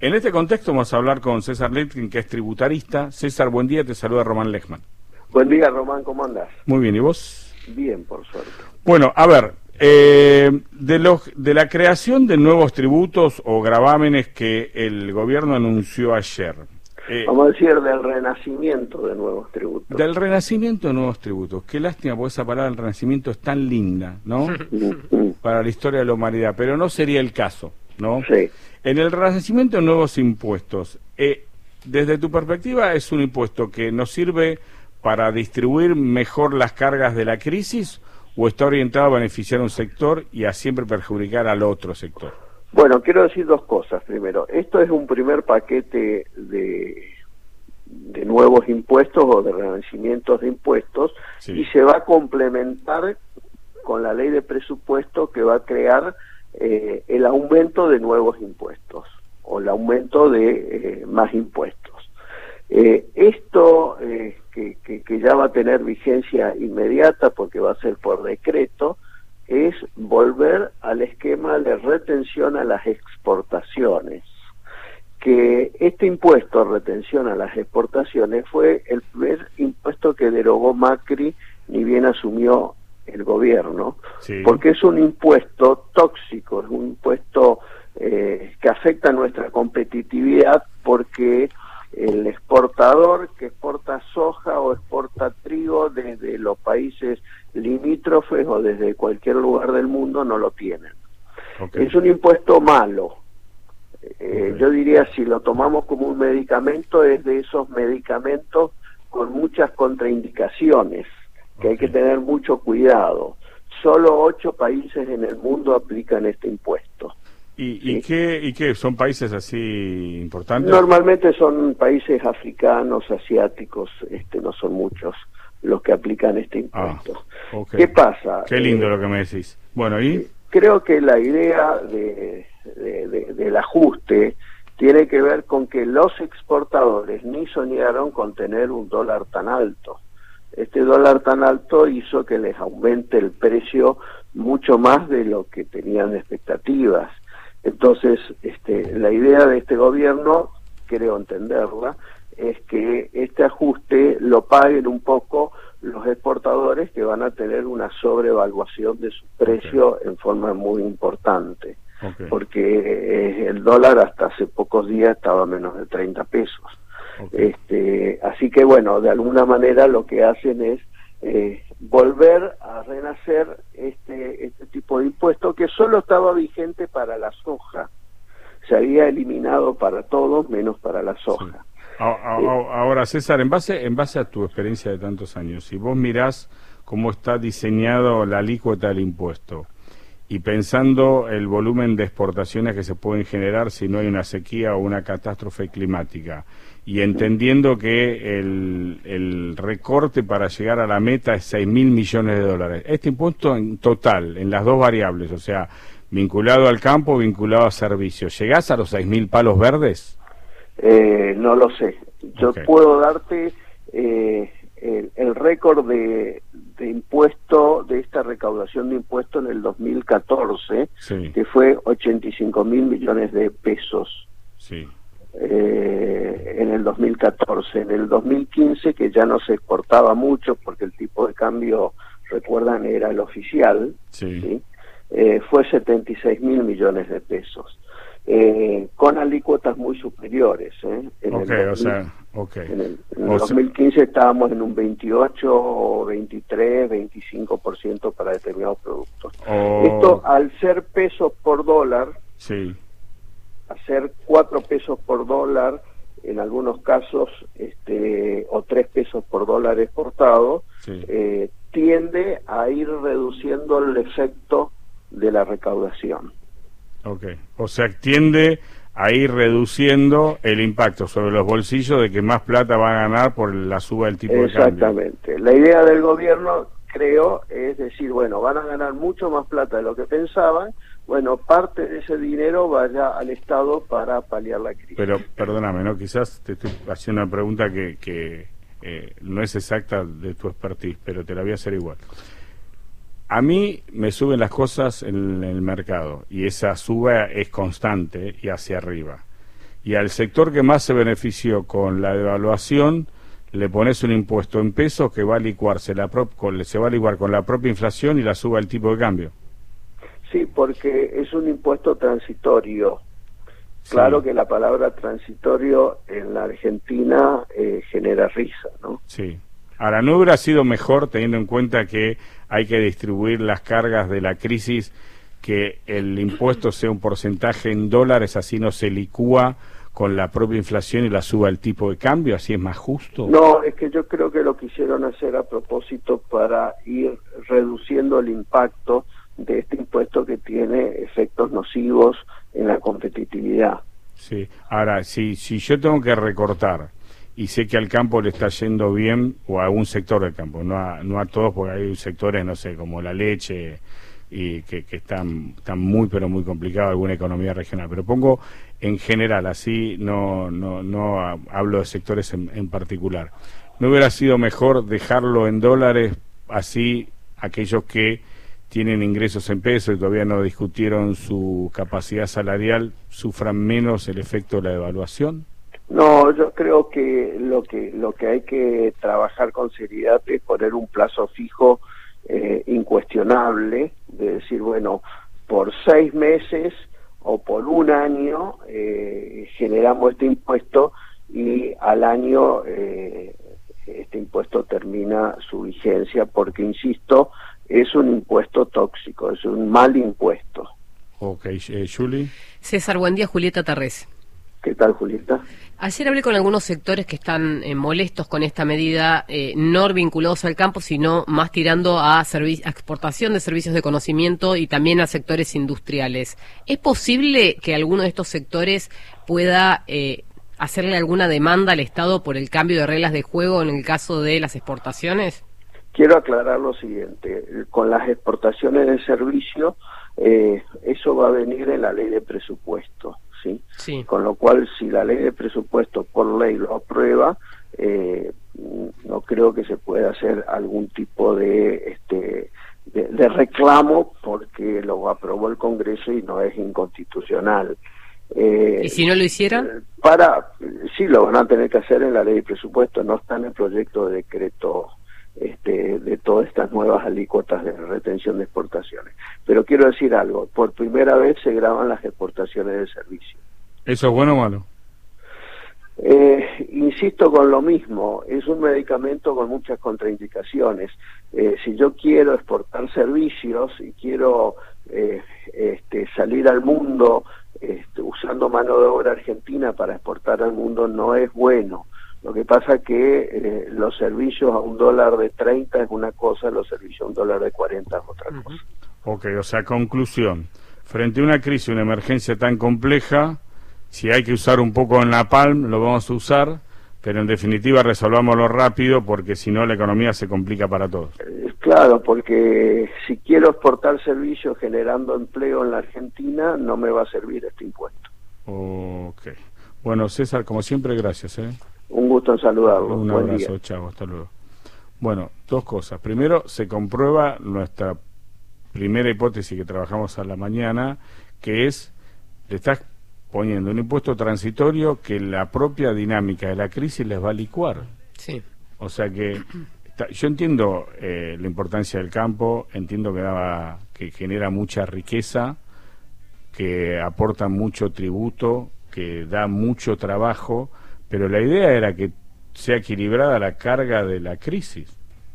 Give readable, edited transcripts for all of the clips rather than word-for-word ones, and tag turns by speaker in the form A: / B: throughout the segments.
A: En este contexto vamos a hablar con César Letkin, que es tributarista. César, buen día, te saluda Román Lechman.
B: Buen día, Román, ¿cómo andas?
A: Muy bien, ¿y vos?
B: Bien, por suerte.
A: Bueno, a ver, de la creación de nuevos tributos o gravámenes que el gobierno anunció ayer.
B: Vamos a decir del renacimiento de nuevos tributos.
A: Del renacimiento de nuevos tributos. Qué lástima, porque esa palabra del renacimiento es tan linda, ¿no? Para la historia de la humanidad, pero no sería el caso, ¿no?
B: Sí.
A: En el renacimiento de nuevos impuestos, desde tu perspectiva, ¿es un impuesto que nos sirve para distribuir mejor las cargas de la crisis o está orientado a beneficiar a un sector y a siempre perjudicar al otro sector?
B: Bueno, quiero decir dos cosas. Primero, esto es un primer paquete de nuevos impuestos o de renacimientos de impuestos, sí, y se va a complementar con la ley de presupuesto que va a crear el aumento de nuevos impuestos o el aumento de más impuestos. Esto que ya va a tener vigencia inmediata porque va a ser por decreto, es volver al esquema de retención a las exportaciones. Que este impuesto, retención a las exportaciones, fue el primer impuesto que derogó Macri ni bien asumió el gobierno, sí, porque es un impuesto tóxico, es un impuesto que afecta a nuestra competitividad porque el exportador que exporta soja o exporta trigo desde los países limítrofes o desde cualquier lugar del mundo no lo tienen. Okay. Es un impuesto malo. Okay. Yo diría, si lo tomamos como un medicamento, es de esos medicamentos con muchas contraindicaciones, que hay que tener mucho cuidado. Solo 8 países en el mundo aplican este impuesto.
A: ¿Y qué? ¿Son países así importantes?
B: Normalmente son países africanos, asiáticos, no son muchos los que aplican este impuesto.
A: Okay.
B: ¿Qué pasa?
A: Qué lindo lo que me decís. Bueno, ¿y?
B: Creo que la idea del ajuste tiene que ver con que los exportadores ni soñaron con tener un dólar tan alto. Este dólar tan alto hizo que les aumente el precio mucho más de lo que tenían expectativas. Entonces, la idea de este gobierno, creo entenderla, es que este ajuste lo paguen un poco los exportadores que van a tener una sobrevaluación de su precio en forma muy importante. Porque el dólar hasta hace pocos días estaba a menos de 30 pesos. Así que bueno, de alguna manera lo que hacen es volver a renacer este tipo de impuesto que solo estaba vigente para la soja. Se había eliminado para todos menos para la soja.
A: Sí. Ahora, César, en base a tu experiencia de tantos años, si vos mirás cómo está diseñado la alícuota del impuesto y pensando el volumen de exportaciones que se pueden generar si no hay una sequía o una catástrofe climática, y entendiendo que el recorte para llegar a la meta es 6.000 millones de dólares, este impuesto en total, en las dos variables, o sea, vinculado al campo, vinculado a servicios, ¿llegás a los 6.000 palos verdes?
B: No lo sé. Yo puedo darte el récord de impuesto, de esta recaudación de impuestos en el 2014, sí, que fue 85.000 millones de pesos.
A: Sí.
B: En el 2014. En el 2015, que ya no se exportaba mucho porque el tipo de cambio, recuerdan, era el oficial,
A: sí,
B: ¿sí? Fue 76.000 millones de pesos. Con alícuotas muy superiores. En el 2015 estábamos en un 28 o 23, 25% para determinados productos. Esto, al ser pesos por dólar,
A: sí,
B: hacer 4 pesos por dólar en algunos casos, o 3 pesos por dólar exportado, sí, tiende a ir reduciendo el efecto de la recaudación.
A: O sea, tiende a ir reduciendo el impacto sobre los bolsillos de que más plata va a ganar por la suba del tipo de cambio.
B: Exactamente. La idea del gobierno, creo, es decir, bueno, van a ganar mucho más plata de lo que pensaban, bueno, parte de ese dinero vaya al Estado para paliar la crisis.
A: Pero, perdóname, ¿no? Quizás te estoy haciendo una pregunta que no es exacta de tu expertise, pero te la voy a hacer igual. A mí me suben las cosas en el mercado y esa suba es constante y hacia arriba. y al sector que más se benefició con la devaluación le pones un impuesto en pesos que va a licuarse se va a licuar con la propia inflación y la suba el tipo de cambio.
B: Sí, porque es un impuesto transitorio.
A: Sí.
B: Claro que la palabra transitorio en la Argentina genera risa, ¿no?
A: Sí. Ahora, ¿no hubiera sido mejor, teniendo en cuenta que hay que distribuir las cargas de la crisis, que el impuesto sea un porcentaje en dólares, así no se licúa con la propia inflación y la suba el tipo de cambio, así es más justo?
B: No, es que yo creo que lo quisieron hacer a propósito para ir reduciendo el impacto de este impuesto que tiene efectos nocivos en la competitividad.
A: Sí. Ahora, si yo tengo que recortar y sé que al campo le está yendo bien, o a un sector del campo, no a todos, porque hay sectores, no sé, como la leche, y que están muy, pero muy complicados, alguna economía regional, pero pongo en general, así no hablo de sectores en particular. ¿No hubiera sido mejor dejarlo en dólares, así aquellos que tienen ingresos en pesos y todavía no discutieron su capacidad salarial sufran menos el efecto de la devaluación?
B: No, yo creo que lo que hay que trabajar con seriedad es poner un plazo fijo incuestionable, de decir, bueno, por 6 meses o por un año generamos este impuesto y al año este impuesto termina su vigencia, porque, insisto, es un impuesto tóxico, es un mal impuesto.
A: Ok, Julie.
C: César, buen día, Julieta Tarrés.
B: ¿Qué tal, Julieta?
C: Ayer hablé con algunos sectores que están molestos con esta medida, no vinculados al campo, sino más tirando a exportación de servicios de conocimiento y también a sectores industriales. ¿Es posible que alguno de estos sectores pueda hacerle alguna demanda al Estado por el cambio de reglas de juego en el caso de las exportaciones?
B: Quiero aclarar lo siguiente, con las exportaciones de servicio, eso va a venir en la ley de presupuesto, ¿sí?
C: Sí.
B: Con lo cual, si la ley de presupuesto por ley lo aprueba, no creo que se pueda hacer algún tipo de reclamo, porque lo aprobó el Congreso y no es inconstitucional.
C: ¿Y si no lo hicieran?
B: Sí, lo van a tener que hacer en la ley de presupuesto, no está en el proyecto de decreto de todas estas nuevas alícuotas de retención de exportaciones. Pero quiero decir algo, por primera vez se graban las exportaciones de servicio.
A: ¿Eso es bueno o malo?
B: Insisto con lo mismo, es un medicamento con muchas contraindicaciones. Si yo quiero exportar servicios y quiero salir al mundo usando mano de obra argentina para exportar al mundo, no es bueno. Lo que pasa que los servicios a $1.30 es una cosa, los servicios a $1.40 es otra cosa.
A: Ok, o sea, conclusión. Frente a una crisis, una emergencia tan compleja, si hay que usar un poco en la PALM, lo vamos a usar, pero en definitiva resolvámoslo rápido, porque si no la economía se complica para todos.
B: Claro, porque si quiero exportar servicios generando empleo en la Argentina, no me va a servir este impuesto.
A: Ok. Bueno, César, como siempre, gracias.
B: Un gusto en saludarlo.
A: Un
B: Buen
A: abrazo,
B: día.
A: chao, hasta luego. Bueno, dos cosas. Primero, se comprueba nuestra primera hipótesis que trabajamos a la mañana, que es, le estás poniendo un impuesto transitorio que la propia dinámica de la crisis les va a licuar.
C: Sí.
A: O sea que yo entiendo la importancia del campo, entiendo que genera mucha riqueza, que aporta mucho tributo, que da mucho trabajo, pero la idea era que sea equilibrada la carga de la crisis,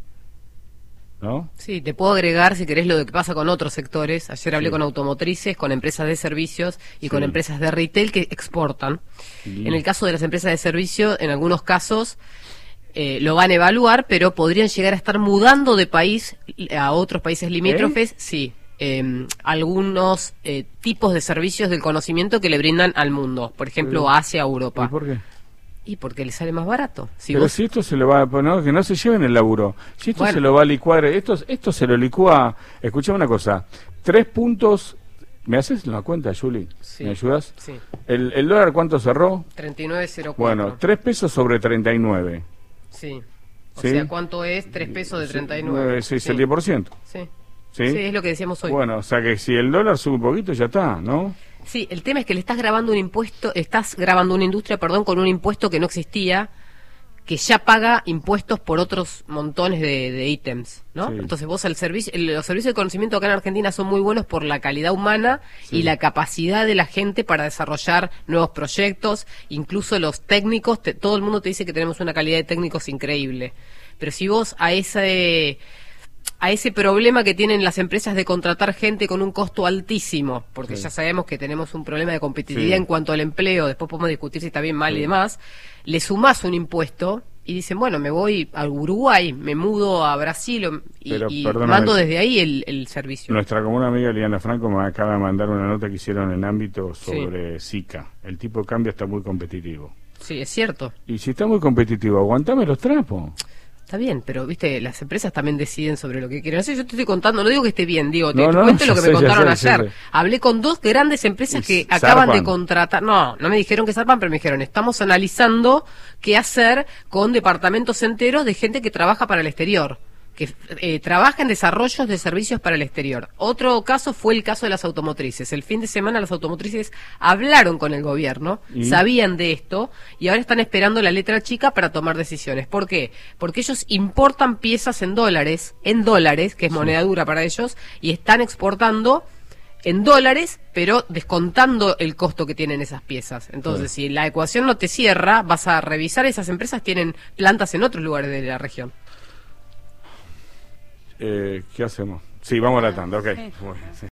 A: ¿no?
C: Sí, te puedo agregar, si querés, lo que pasa con otros sectores. Ayer hablé con automotrices, con empresas de servicios y con empresas de retail que exportan. En el caso de las empresas de servicio, en algunos casos lo van a evaluar, pero podrían llegar a estar mudando de país a otros países limítrofes, sí. Algunos tipos de servicios del conocimiento que le brindan al mundo, por ejemplo, Asia, Europa.
A: ¿Y por qué?
C: Y porque le sale más barato.
A: Pero si esto se lo va a poner, que no se lleven el laburo. Si esto se lo va a licuar, esto se lo licúa. Escuchame una cosa, 3 puntos. ¿Me haces la cuenta, Julie?
C: Sí.
A: ¿Me ayudas?
C: Sí.
A: ¿El dólar cuánto cerró?
C: 39.04.
A: Bueno, 3 pesos sobre 39.
C: Sí. O
A: ¿Sí?
C: sea, ¿cuánto es 3 pesos de 39?
A: Sí, es el 10%.
C: Sí.
A: ¿Sí?
C: Sí, es lo que decíamos hoy.
A: Bueno, o sea que si el dólar sube un poquito, ya está, ¿no?
C: Sí, el tema es que le estás grabando un impuesto, estás grabando una industria, perdón, con un impuesto que no existía, que ya paga impuestos por otros montones de ítems, ¿no? Sí. Entonces vos los servicios de conocimiento acá en Argentina son muy buenos por la calidad humana y la capacidad de la gente para desarrollar nuevos proyectos, incluso los técnicos, todo el mundo te dice que tenemos una calidad de técnicos increíble, pero si vos a ese problema que tienen las empresas de contratar gente con un costo altísimo, porque ya sabemos que tenemos un problema de competitividad en cuanto al empleo, después podemos discutir si está bien, mal y demás, le sumás un impuesto y dicen, bueno, me voy a Uruguay, me mudo a Brasil y mando desde ahí el servicio.
A: Nuestra común amiga Liliana Franco me acaba de mandar una nota que hicieron en ámbito sobre SICA. El tipo de cambio está muy competitivo.
C: Sí, es cierto.
A: Y si está muy competitivo, aguantame los trapos.
C: Está bien, pero viste, las empresas también deciden sobre lo que quieren hacer. Yo te estoy contando, no digo que esté bien, digo, te cuento lo que me contaron ayer. Hablé con 2 grandes empresas que acaban de contratar, no me dijeron que zarpan, pero me dijeron, estamos analizando qué hacer con departamentos enteros de gente que trabaja para el exterior, que trabaja en desarrollos de servicios para el exterior. Otro caso fue el caso de las automotrices. El fin de semana las automotrices hablaron con el gobierno, sabían de esto, y ahora están esperando la letra chica para tomar decisiones. ¿Por qué? Porque ellos importan piezas en dólares, que es moneda dura para ellos, y están exportando en dólares, pero descontando el costo que tienen esas piezas. Entonces, si la ecuación no te cierra, vas a revisar, esas empresas tienen plantas en otros lugares de la región.
A: ¿Qué hacemos? Sí, vamos a la tanda, ok. Bueno, sí.